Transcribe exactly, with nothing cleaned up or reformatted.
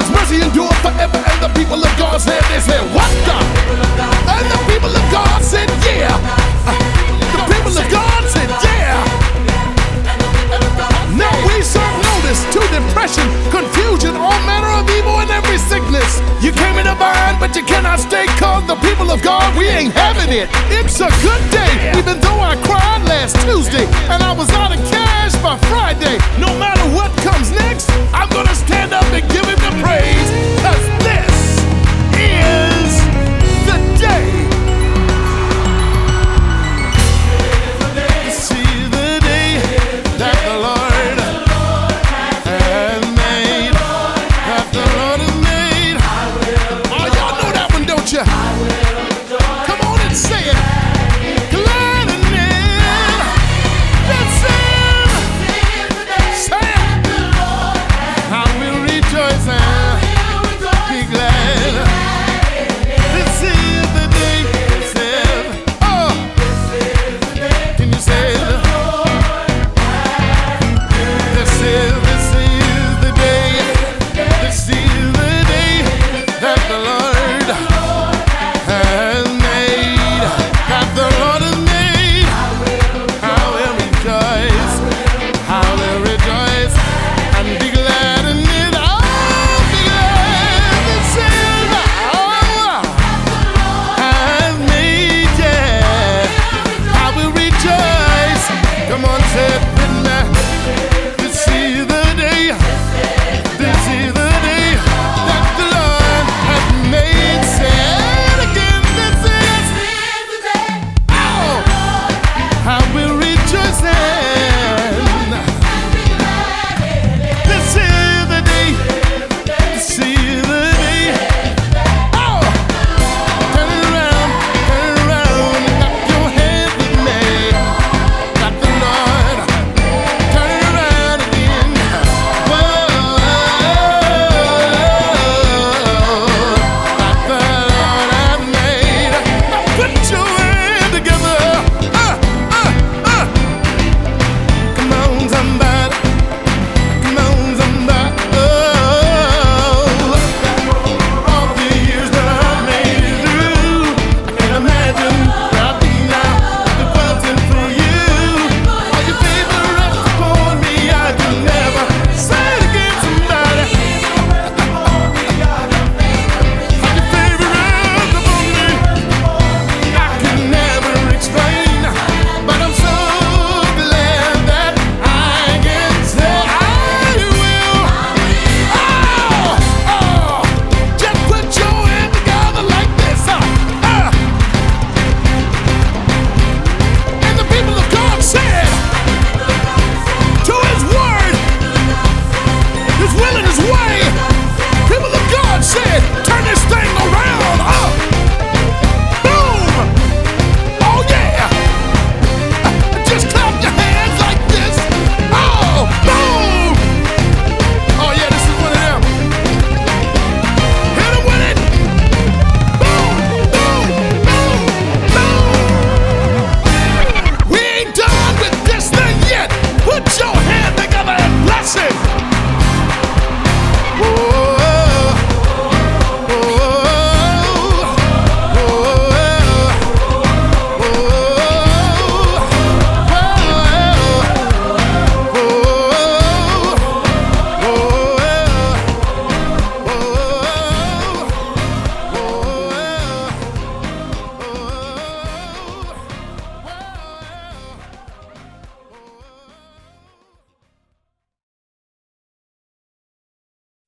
His mercy endure forever, and the people of God said, they said, what the? And the people of God said, yeah. The people of God said, yeah. Now we serve notice to depression, confusion, all manner of evil and every sickness. You came in a bind, but you cannot stay, cause the people of God, we ain't having it. It's a good day, even though I cried last Tuesday and I was out of cash by Friday. No matter what comes next, I'm gonna stand up and